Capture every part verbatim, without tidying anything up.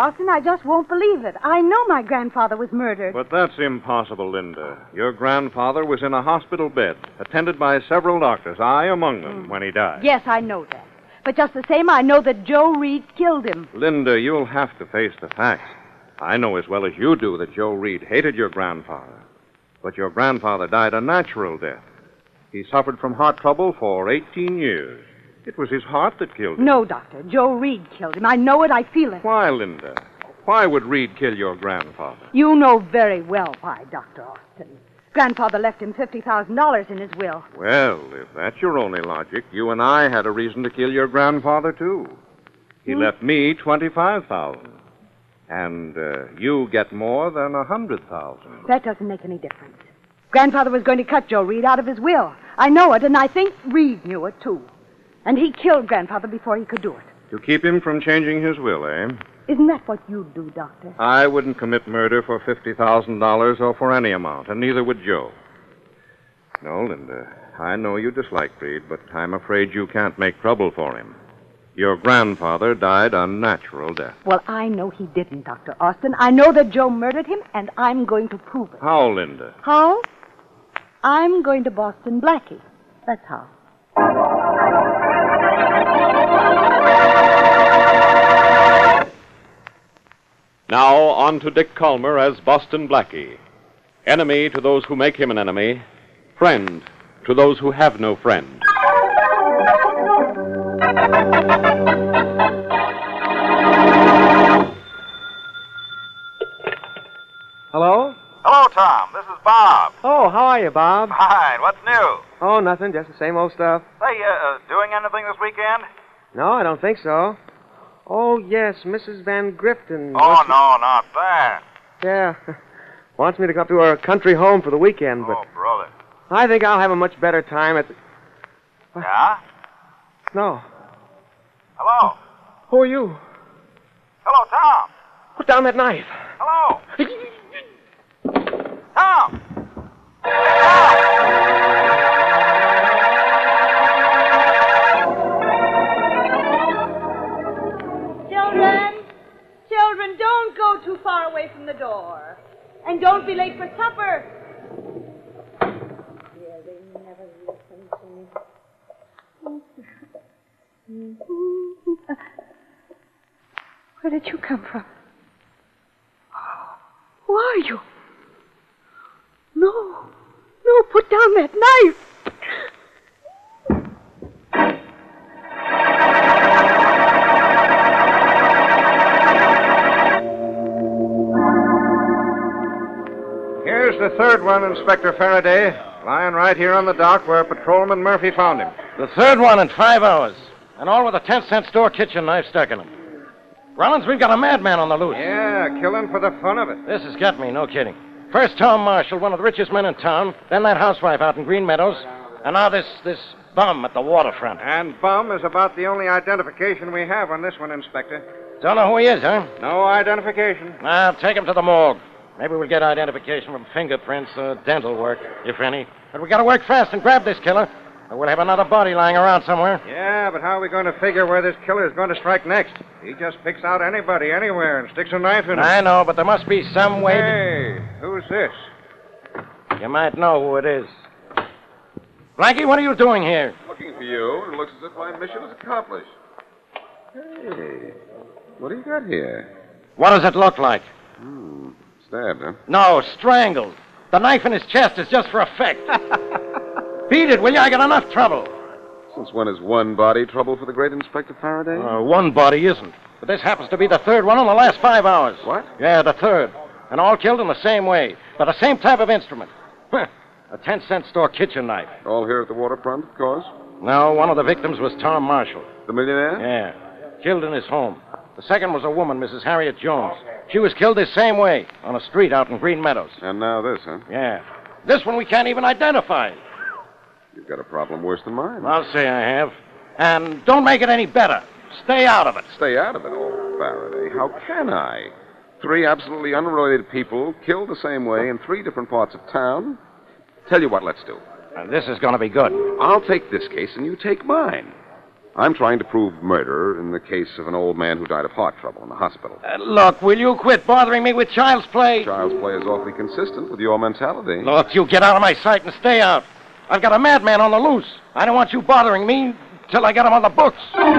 Austin. I just won't believe it. I know my grandfather was murdered. But that's impossible, Linda. Your grandfather was in a hospital bed, attended by several doctors, I among them, mm. when he died. Yes, I know that. But just the same, I know that Joe Reed killed him. Linda, you'll have to face the facts. I know as well as you do that Joe Reed hated your grandfather. But your grandfather died a natural death. He suffered from heart trouble for eighteen years. It was his heart that killed him. No, Doctor. Joe Reed killed him. I know it. I feel it. Why, Linda? Why would Reed kill your grandfather? You know very well why, Doctor Austin. Grandfather left him fifty thousand dollars in his will. Well, if that's your only logic, you and I had a reason to kill your grandfather, too. He hmm? left me twenty-five thousand dollars. And uh, you get more than a hundred thousand dollars. That doesn't make any difference. Grandfather was going to cut Joe Reed out of his will. I know it, and I think Reed knew it, too. And he killed Grandfather before he could do it. To keep him from changing his will, eh? Isn't that what you'd do, Doctor? I wouldn't commit murder for fifty thousand dollars or for any amount, and neither would Joe. No, Linda, I know you dislike Reed, but I'm afraid you can't make trouble for him. Your grandfather died a natural death. Well, I know he didn't, Doctor Austin. I know that Joe murdered him, and I'm going to prove it. How, Linda? How? I'm going to Boston Blackie. That's how. Now, on to Dick Calmer as Boston Blackie. Enemy to those who make him an enemy. Friend to those who have no friend. Hello? Hello, Tom. This is Bob. Oh, how are you, Bob? Fine. What's new? Oh, nothing. Just the same old stuff. Say, uh, uh, doing anything this weekend? No, I don't think so. Oh, yes, Missus Van Grifton. Oh, no, not that. Yeah. Wants me to come to her country home for the weekend, but... Oh, brother. I think I'll have a much better time at the... Yeah? No. Hello? Who are you? Hello, Tom. Put down that knife. Hello? Tom! Tom! Children, children, don't go too far away from the door. And don't be late for supper. Yeah, they never listen to me. Where did you come from? Who are you? No, no, put down that knife. Here's the third one, Inspector Faraday, lying right here on the dock where Patrolman Murphy found him. The third one in five hours, and all with a ten-cent store kitchen knife stuck in him. Rollins, we've got a madman on the loose. Yeah, killing for the fun of it. This has got me, no kidding. First Tom Marshall, one of the richest men in town, then that housewife out in Green Meadows, and now this this bum at the waterfront. And bum is about the only identification we have on this one, Inspector. Don't know who he is, huh? No identification. Now, take him to the morgue. Maybe we'll get identification from fingerprints or dental work, if any. But we gotta work fast and grab this killer, or we'll have another body lying around somewhere. Yeah, but how are we going to figure where this killer is going to strike next? He just picks out anybody, anywhere, and sticks a knife in him. I know, but there must be some way Hey, to... who's this? You might know who it is. Blackie, what are you doing here? Looking for you. It looks as if my mission is accomplished. Hey, what do you got here? What does it look like? Hmm, stabbed, huh? No, strangled. The knife in his chest is just for effect. Beat it, will you? I got enough trouble. Since when is one body trouble for the great Inspector Faraday? Uh, one body isn't. But this happens to be the third one in the last five hours. What? Yeah, the third. And all killed in the same way. By the same type of instrument. A ten-cent store kitchen knife. All here at the waterfront, of course? No, one of the victims was Tom Marshall. The millionaire? Yeah. Killed in his home. The second was a woman, Missus Harriet Jones. She was killed the same way, on a street out in Green Meadows. And now this, huh? Yeah. This one we can't even identify. You've got a problem worse than mine. I'll say I have. And don't make it any better. Stay out of it. Stay out of it, oh, Faraday. How can I? Three absolutely unrelated people killed the same way in three different parts of town. Tell you what, let's do. And this is going to be good. I'll take this case and you take mine. I'm trying to prove murder in the case of an old man who died of heart trouble in the hospital. Uh, look, will you quit bothering me with child's play? Child's play is awfully consistent with your mentality. Look, you get out of my sight and stay out. I've got a madman on the loose. I don't want you bothering me till I get him on the books.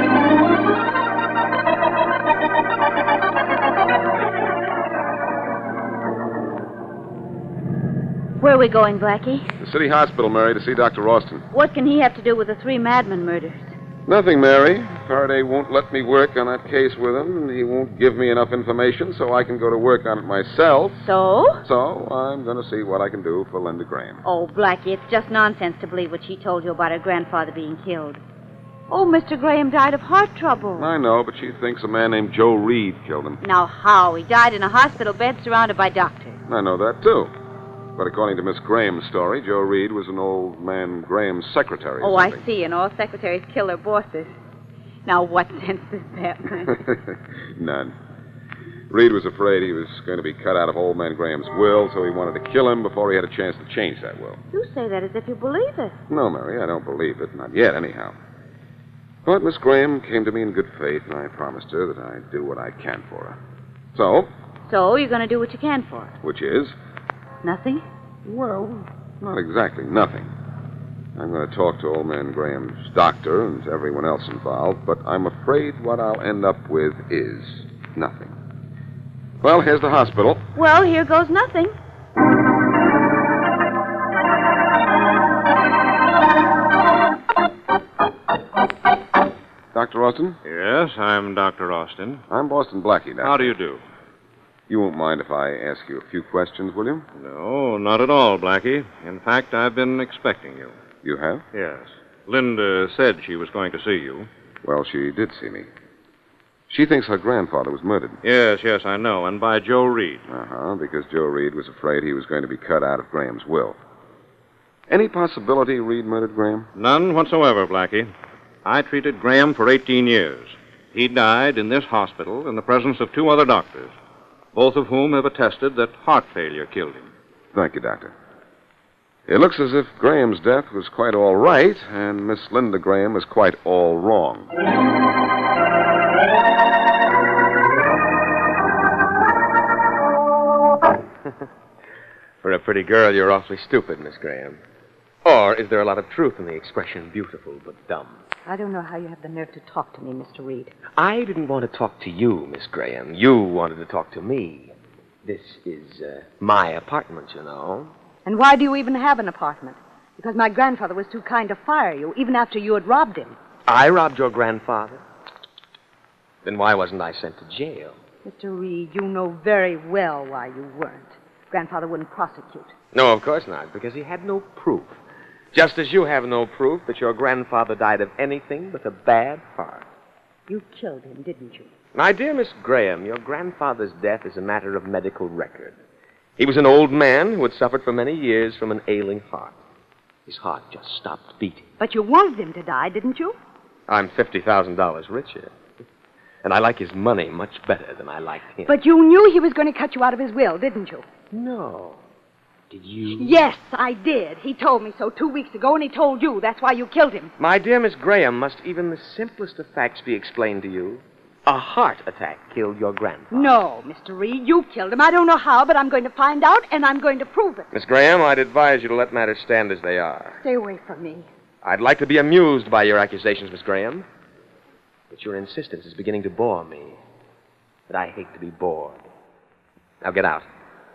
Where are we going, Blackie? The city hospital, Mary, to see Doctor Austin. What can he have to do with the three madman murders? Nothing, Mary. Faraday won't let me work on that case with him, and he won't give me enough information so I can go to work on it myself. So? So I'm going to see what I can do for Linda Graham. Oh, Blackie, it's just nonsense to believe what she told you about her grandfather being killed. Oh, Mister Graham died of heart trouble. I know, but she thinks a man named Joe Reed killed him. Now, how? He died in a hospital bed surrounded by doctors. I know that, too. But according to Miss Graham's story, Joe Reed was an old man Graham's secretary. Oh, I see, and all secretaries kill their bosses. Now, what sense does that make? None. Reed was afraid he was going to be cut out of old man Graham's will, so he wanted to kill him before he had a chance to change that will. You say that as if you believe it. No, Mary, I don't believe it. Not yet, anyhow. But Miss Graham came to me in good faith, and I promised her that I'd do what I can for her. So? So, you're going to do what you can for her. Which is? Nothing? Well, not exactly nothing. I'm going to talk to old man Graham's doctor and everyone else involved, but I'm afraid what I'll end up with is nothing. Well, here's the hospital. Well, here goes nothing. Doctor Austin? Yes, I'm Doctor Austin. I'm Boston Blackie, Doctor. How do you do? You won't mind if I ask you a few questions, will you? No, not at all, Blackie. In fact, I've been expecting you. You have? Yes. Linda said she was going to see you. Well, she did see me. She thinks her grandfather was murdered. Yes, yes, I know, and by Joe Reed. Uh-huh, because Joe Reed was afraid he was going to be cut out of Graham's will. Any possibility Reed murdered Graham? None whatsoever, Blackie. I treated Graham for eighteen years. He died in this hospital in the presence of two other doctors, both of whom have attested that heart failure killed him. Thank you, Doctor. It looks as if Graham's death was quite all right, and Miss Linda Graham was quite all wrong. For a pretty girl, you're awfully stupid, Miss Graham. Or is there a lot of truth in the expression beautiful but dumb? I don't know how you have the nerve to talk to me, Mister Reed. I didn't want to talk to you, Miss Graham. You wanted to talk to me. This is uh, my apartment, you know. And why do you even have an apartment? Because my grandfather was too kind to fire you, even after you had robbed him. I robbed your grandfather? Then why wasn't I sent to jail? Mister Reed, you know very well why you weren't. Grandfather wouldn't prosecute. No, of course not, because he had no proof. Just as you have no proof that your grandfather died of anything but a bad heart. You killed him, didn't you? My dear Miss Graham, your grandfather's death is a matter of medical record. He was an old man who had suffered for many years from an ailing heart. His heart just stopped beating. But you wanted him to die, didn't you? I'm fifty thousand dollars richer. And I like his money much better than I liked him. But you knew he was going to cut you out of his will, didn't you? No. Did you? Yes, I did. He told me so two weeks ago, and he told you. That's why you killed him. My dear Miss Graham, must even the simplest of facts be explained to you? A heart attack killed your grandfather. No, Mister Reed, you killed him. I don't know how, but I'm going to find out, and I'm going to prove it. Miss Graham, I'd advise you to let matters stand as they are. Stay away from me. I'd like to be amused by your accusations, Miss Graham. But your insistence is beginning to bore me. But I hate to be bored. Now get out.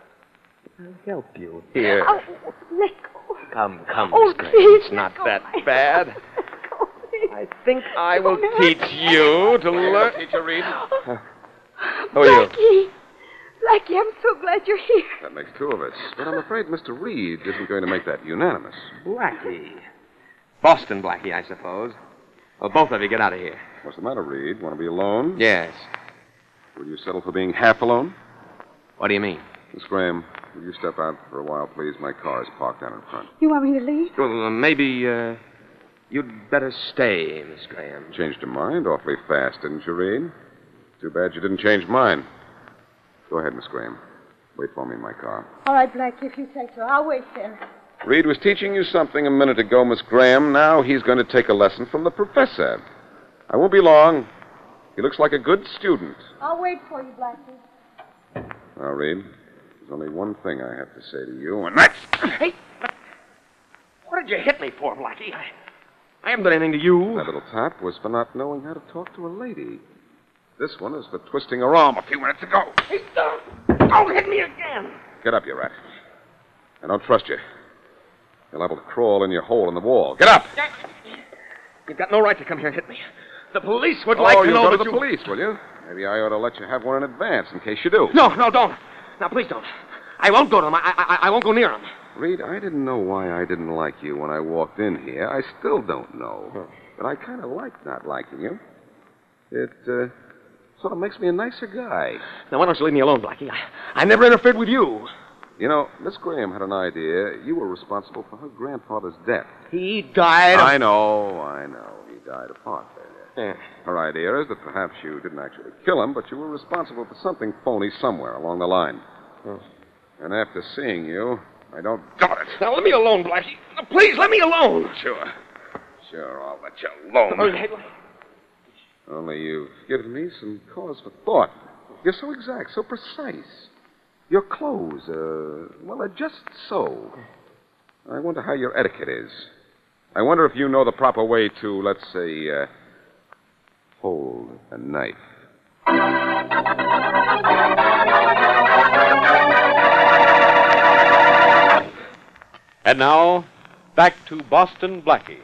I'll help you. Here. Oh, let go. Come, come, Oh, Miss Graham. please, It's not let go. that bad. Let go, please. I think I will Don't teach hurt you to learn. Teacher Reed. Who are you? Blackie. Blackie, I'm so glad you're here. That makes two of us. But I'm afraid Mister Reed isn't going to make that unanimous. Blackie. Boston Blackie, I suppose. Well, both of you get out of here. What's the matter, Reed? Want to be alone? Yes. Will you settle for being half alone? What do you mean? Miss Graham, will you step out for a while, please? My car is parked down in front. You want me to leave? Well, uh, maybe uh, you'd better stay, Miss Graham. Changed your mind awfully fast, didn't you, Reed? Too bad you didn't change mine. Go ahead, Miss Graham. Wait for me in my car. All right, Blackie, if you say so. I'll wait then. Reed was teaching you something a minute ago, Miss Graham. Now he's going to take a lesson from the professor. I won't be long. He looks like a good student. I'll wait for you, Blackie. Now, Reed, there's only one thing I have to say to you, and that's... Hey! What did you hit me for, Blackie? I, I haven't done anything to you. That little tap was for not knowing how to talk to a lady. This one is for twisting her arm a few minutes ago. Hey, don't, don't hit me again. Get up, you rat. I don't trust you. You're liable to crawl in your hole in the wall. Get up! You've got no right to come here and hit me. The police would oh, like to you'll know go to that the you... police, will you? Maybe I ought to let you have one in advance in case you do. No, no, don't. Now, please don't. I won't go to them. I, I, I won't go near them. Reed, I didn't know why I didn't like you when I walked in here. I still don't know. But I kind of like not liking you. It, uh, sort of makes me a nicer guy. Now, why don't you leave me alone, Blackie? I, I never interfered with you. You know, Miss Graham had an idea. You were responsible for her grandfather's death. He died of... I know, I know. He died of heart failure. Yeah. Her idea is that perhaps you didn't actually kill him, but you were responsible for something phony somewhere along the line. Oh. And after seeing you, I don't doubt it. Now, let me alone, Blackie. Now, please, let me alone. Sure. Sure, I'll let you alone. Oh, hey, Only you've given me some cause for thought. You're so exact, so precise. Your clothes, uh, well, they're just so. I wonder how your etiquette is. I wonder if you know the proper way to, let's say, uh, hold a knife. And now, back to Boston Blackie.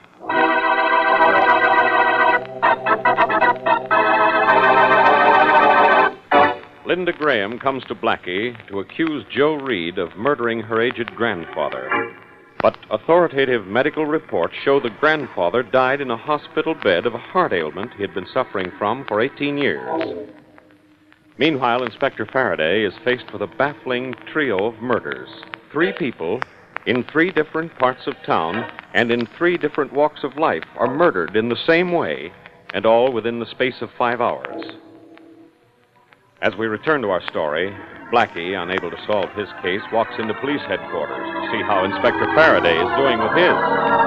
Linda Graham comes to Blackie to accuse Joe Reed of murdering her aged grandfather. But authoritative medical reports show the grandfather died in a hospital bed of a heart ailment he had been suffering from for eighteen years. Meanwhile, Inspector Faraday is faced with a baffling trio of murders. Three people in three different parts of town and in three different walks of life are murdered in the same way, and all within the space of five hours. As we return to our story, Blackie, unable to solve his case, walks into police headquarters to see how Inspector Faraday is doing with his.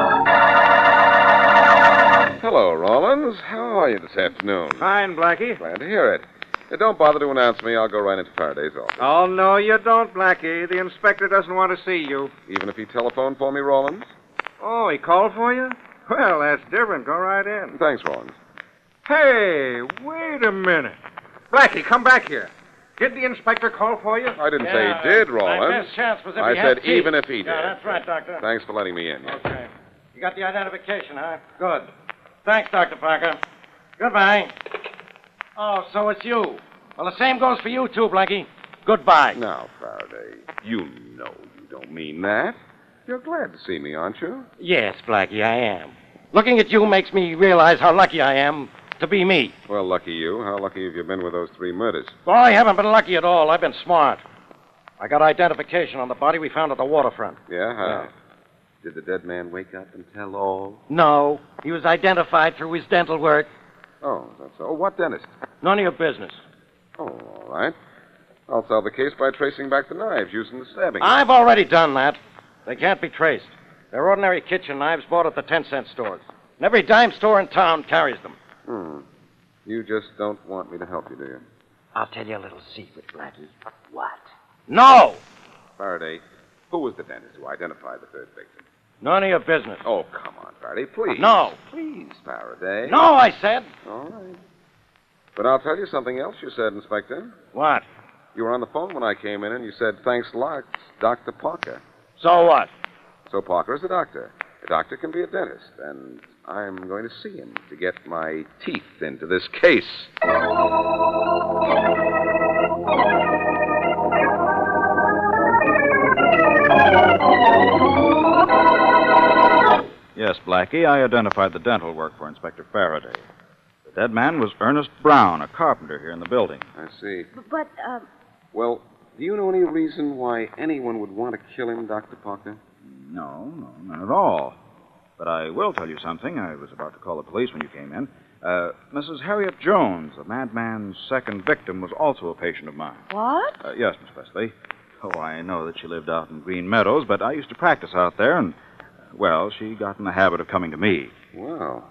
Hello, Rollins. How are you this afternoon? Fine, Blackie. Glad to hear it. Now, don't bother to announce me. I'll go right into Faraday's office. Oh, no, you don't, Blackie. The inspector doesn't want to see you. Even if he telephoned for me, Rollins? Oh, he called for you? Well, that's different. Go right in. Thanks, Rollins. Hey, wait a minute. Blackie, come back here. Did the inspector call for you? I didn't Yeah, say he did, My Rollins. best chance was if I he said had teeth. even if he did. Yeah, that's right, Doctor. Thanks for letting me in. Okay. You got the identification, huh? Good. Thanks, Doctor Parker. Goodbye. Oh, so it's you. Well, the same goes for you, too, Blackie. Goodbye. Now, Faraday, you know you don't mean that. You're glad to see me, aren't you? Yes, Blackie, I am. Looking at you makes me realize how lucky I am to be me. Well, lucky you. How lucky have you been with those three murders? Well, I haven't been lucky at all. I've been smart. I got identification on the body we found at the waterfront. Yeah? How? Did the dead man wake up and tell all? No, he was identified through his dental work. Oh, that's all. What dentist? None of your business. Oh, all right. I'll solve the case by tracing back the knives using the stabbing. I've already done that. They can't be traced. They're ordinary kitchen knives bought at the ten-cent stores. And every dime store in town carries them. Hmm. You just don't want me to help you, do you? I'll tell you a little secret, Blackie. What? No! Faraday, who was the dentist who identified the third victim? None of your business. Oh, come on, Faraday, please. No. Please, Faraday. No, I said. All right. But I'll tell you something else you said, Inspector. What? You were on the phone when I came in, and you said, thanks lots, Doctor Parker. So what? So Parker is a doctor. A doctor can be a dentist, and I'm going to see him to get my teeth into this case. Yes, Blackie, I identified the dental work for Inspector Faraday. The dead man was Ernest Brown, a carpenter here in the building. I see. But, uh... Well, do you know any reason why anyone would want to kill him, Doctor Parker? No, no, none at all. But I will tell you something. I was about to call the police when you came in. Uh, Missus Harriet Jones, the madman's second victim, was also a patient of mine. What? Uh, yes, Miss Wesley. Oh, I know that she lived out in Green Meadows, but I used to practice out there, and, uh, well, she got in the habit of coming to me. Well,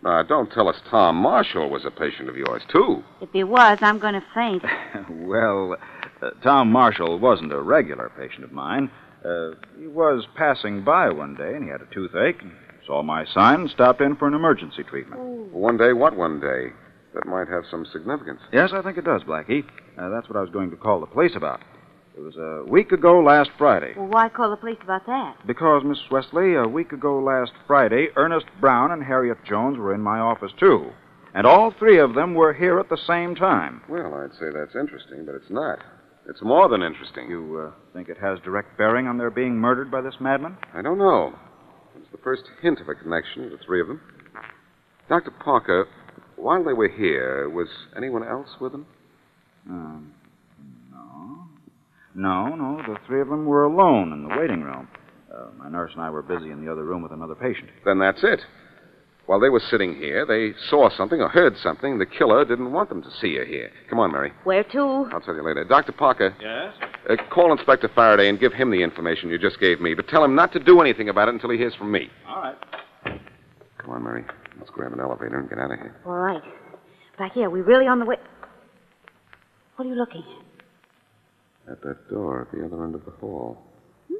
Uh, don't tell us Tom Marshall was a patient of yours, too. If he was, I'm going to faint. Well, uh, Tom Marshall wasn't a regular patient of mine. Uh, he was passing by one day, and he had a toothache, and saw my sign and stopped in for an emergency treatment. One day, what one day? That might have some significance. Yes, I think it does, Blackie. Uh, that's what I was going to call the police about. It was a week ago last Friday. Well, why call the police about that? Because, Miss Wesley, a week ago last Friday, Ernest Brown and Harriet Jones were in my office, too. And all three of them were here at the same time. Well, I'd say that's interesting, but it's not. It's more than interesting. You uh, think it has direct bearing on their being murdered by this madman? I don't know. It's the first hint of a connection, the three of them. Doctor Parker, while they were here, was anyone else with them? Um, no. No, no. The three of them were alone in the waiting room. Uh, my nurse and I were busy in the other room with another patient. Then that's it. While they were sitting here, they saw something or heard something the killer didn't want them to see or hear. Come on, Mary. Where to? I'll tell you later. Doctor Parker. Yes? Uh, call Inspector Faraday and give him the information you just gave me, but tell him not to do anything about it until he hears from me. All right. Come on, Mary. Let's grab an elevator and get out of here. All right. Blackie, are we really on the way? What are you looking at? At that door at the other end of the hall. Hmm?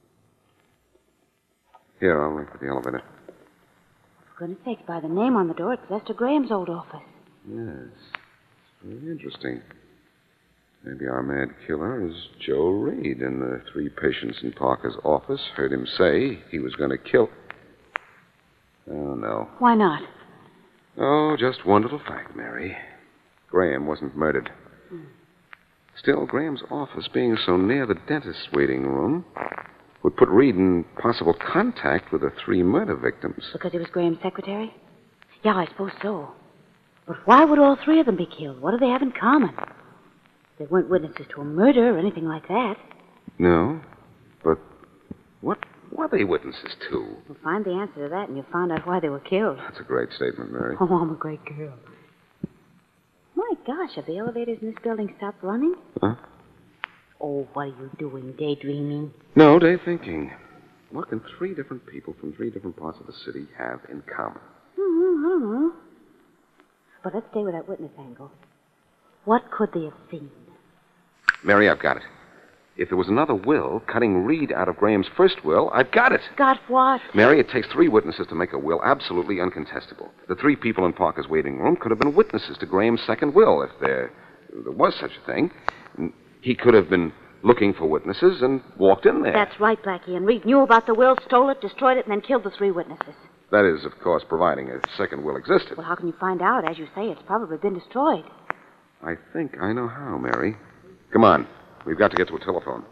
Here, I'll ring for the elevator. For goodness sakes, by the name on the door, it's Lester Graham's old office. Yes. Very interesting. Maybe our mad killer is Joe Reed, and the three patients in Parker's office heard him say he was going to kill. Oh, no. Why not? Oh, just one little fact, Mary. Graham wasn't murdered. Hmm. Still, Graham's office, being so near the dentist's waiting room, would put Reed in possible contact with the three murder victims. Because he was Graham's secretary? Yeah, I suppose so. But why would all three of them be killed? What do they have in common? They weren't witnesses to a murder or anything like that. No, but what were they witnesses to? We'll find the answer to that, and you'll find out why they were killed. That's a great statement, Mary. Oh, I'm a great girl. My gosh, have the elevators in this building stopped running? Huh? Oh, what are you doing, daydreaming? No, day thinking. What can three different people from three different parts of the city have in common? Mm-hmm, I don't know. But let's stay with that witness angle. What could they have seen? Mary, I've got it. If there was another will cutting Reed out of Graham's first will, I've got it. Got what? Mary, it takes three witnesses to make a will absolutely uncontestable. The three people in Parker's waiting room could have been witnesses to Graham's second will, if there, there was such a thing. He could have been looking for witnesses and walked in there. That's right, Blackie. And Reed knew about the will, stole it, destroyed it, and then killed the three witnesses. That is, of course, providing a second will existed. Well, how can you find out? As you say, it's probably been destroyed. I think I know how, Mary. Come on. We've got to get to a telephone.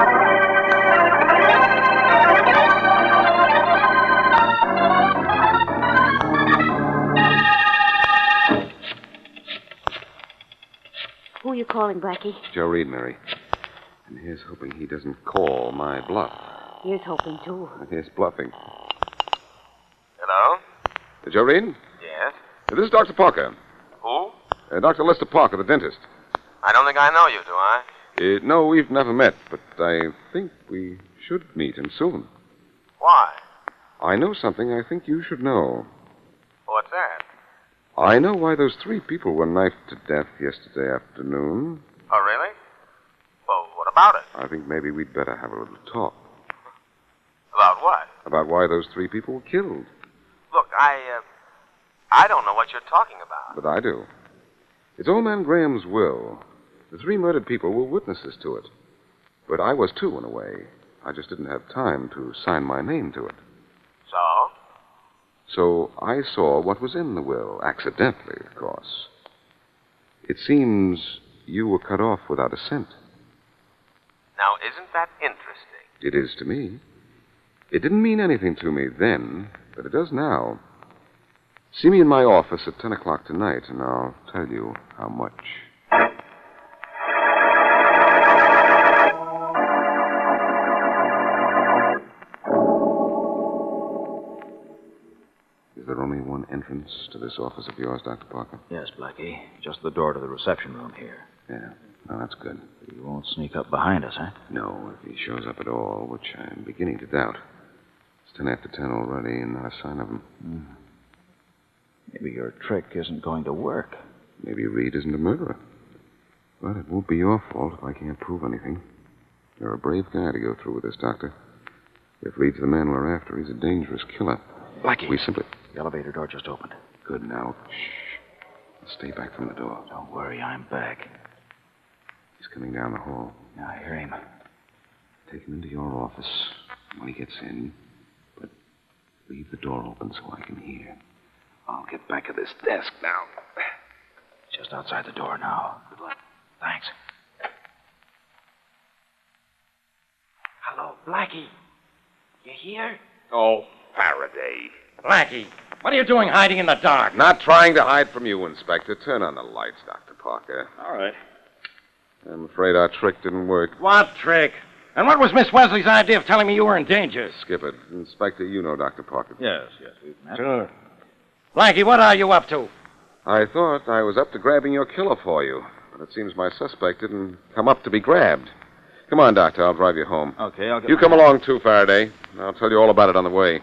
Who are you calling, Blackie? Joe Reed, Mary. And here's hoping he doesn't call my bluff. Here's hoping, too. Here's bluffing. Hello? Uh, Joe Reed? Yes? Uh, this is Doctor Parker. Who? Uh, Doctor Lester Parker, the dentist. I don't think I know you, do I? Uh, no, we've never met, but I think we should meet him soon. Why? I know something I think you should know. What's that? I know why those three people were knifed to death yesterday afternoon. Oh, really? Well, what about it? I think maybe we'd better have a little talk. About what? About why those three people were killed. Look, I, uh, I don't know what you're talking about. But I do. It's old man Graham's will. The three murdered people were witnesses to it. But I was too, in a way. I just didn't have time to sign my name to it. So? So I saw what was in the will, accidentally, of course. It seems you were cut off without a cent. Now, isn't that interesting? It is to me. It didn't mean anything to me then, but it does now. See me in my office at ten o'clock tonight, and I'll tell you how much. Is there only one entrance to this office of yours, Doctor Parker? Yes, Blackie. Just the door to the reception room here. Yeah. Well, that's good. He won't sneak up behind us, huh? No, if he shows up at all, which I'm beginning to doubt. It's ten after ten already, and not a sign of him. Mm. Maybe your trick isn't going to work. Maybe Reed isn't a murderer. But it won't be your fault if I can't prove anything. You're a brave guy to go through with this, Doctor. If Reed's the man we're after, he's a dangerous killer. Blackie. We simply... The elevator door just opened. Good now. Shh. Stay back from the door. Don't worry, I'm back. He's coming down the hall. Yeah, I hear him. Take him into your office when he gets in, but leave the door open so I can hear. I'll get back at this desk now. Just outside the door now. Good luck. Thanks. Hello, Blackie. You here? Oh, Faraday. Blackie, what are you doing hiding in the dark? Not trying to hide from you, Inspector. Turn on the lights, Doctor Parker. All right. I'm afraid our trick didn't work. What trick? And what was Miss Wesley's idea of telling me you were in danger? Skip it. Inspector, you know Doctor Parker. Yes, yes, we've met. Sure. Blackie, what are you up to? I thought I was up to grabbing your killer for you, but it seems my suspect didn't come up to be grabbed. Come on, Doctor. I'll drive you home. Okay, I'll get You my... come along, too, Faraday. I'll tell you all about it on the way.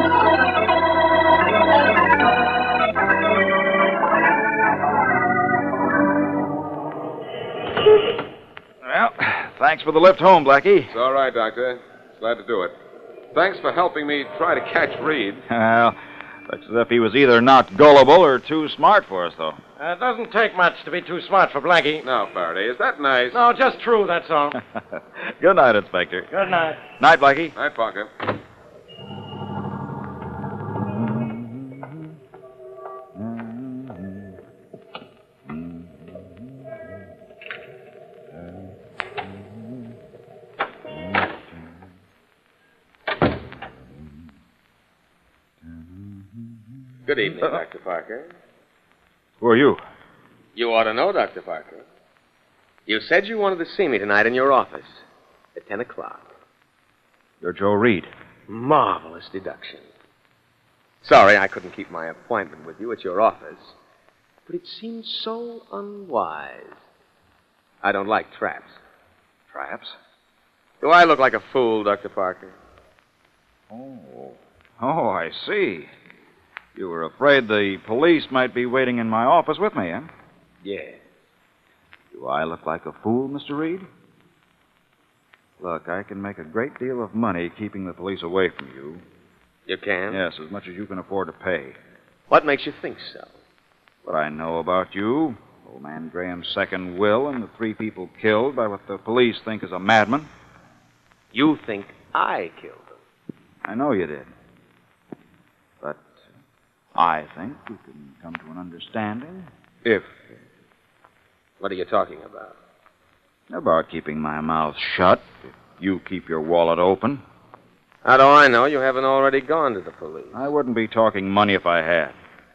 Well, thanks for the lift home, Blackie. It's all right, Doctor. Glad to do it. Thanks for helping me try to catch Reed. Well, looks as if he was either not gullible or too smart for us, though. Uh, it doesn't take much to be too smart for Blackie. Now, Faraday, is that nice? No, just true, that's all. Good night, Inspector. Good night. Night, Blackie. Night, Parker. Good evening, Doctor Parker. Who are you? You ought to know, Doctor Parker. You said you wanted to see me tonight in your office at ten o'clock. You're Joe Reed. Marvelous deduction. Sorry I couldn't keep my appointment with you at your office, but it seemed so unwise. I don't like traps. Traps? Do I look like a fool, Doctor Parker? Oh. Oh, I see. You were afraid the police might be waiting in my office with me, eh? Yeah. Do I look like a fool, Mister Reed? Look, I can make a great deal of money keeping the police away from you. You can? Yes, as much as you can afford to pay. What makes you think so? What I know about you, old man Graham's second will, and the three people killed by what the police think is a madman. You think I killed them? I know you did. But I think we can come to an understanding if... What are you talking about? About keeping my mouth shut if you keep your wallet open. How do I know you haven't already gone to the police? I wouldn't be talking money if I had.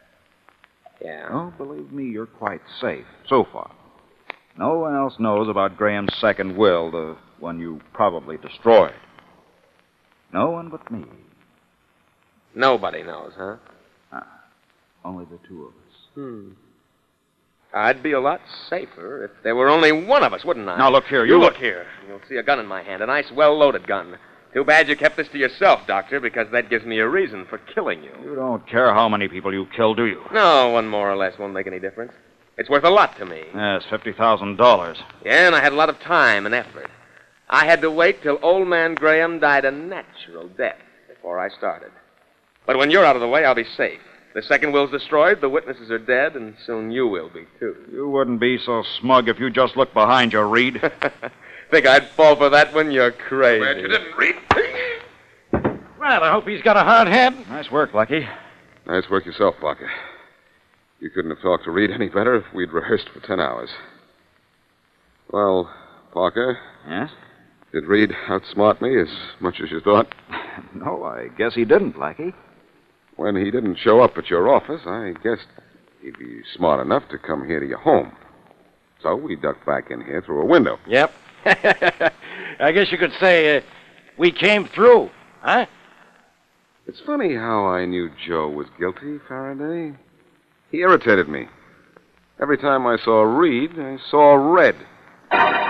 Yeah? Oh, believe me, you're quite safe, so far. No one else knows about Graham's second will, the one you probably destroyed. No one but me. Nobody knows, huh? Ah, only the two of us. Hmm. I'd be a lot safer if there were only one of us, wouldn't I? Now, look here. You, You look here. You'll see a gun in my hand, a nice, well-loaded gun. Too bad you kept this to yourself, Doctor, because that gives me a reason for killing you. You don't care how many people you kill, do you? No, one more or less won't make any difference. It's worth a lot to me. Yes, fifty thousand dollars. Yeah, and I had a lot of time and effort. I had to wait till old man Graham died a natural death before I started. But when you're out of the way, I'll be safe. The second will's destroyed, the witnesses are dead, and soon you will be, too. You wouldn't be so smug if you just looked behind you, Reed. Think I'd fall for that one? You're crazy. Glad you didn't, Reed. Well, I hope he's got a hard head. Nice work, Lucky. Nice work yourself, Parker. You couldn't have talked to Reed any better if we'd rehearsed for ten hours. Well, Parker, Yes? did Reed outsmart me as much as you thought? No, I guess he didn't, Lucky. When he didn't show up at your office, I guessed he'd be smart enough to come here to your home. So we ducked back in here through a window. Yep. I guess you could say uh, we came through, huh? It's funny how I knew Joe was guilty, Faraday. He irritated me. Every time I saw Reed, I saw red.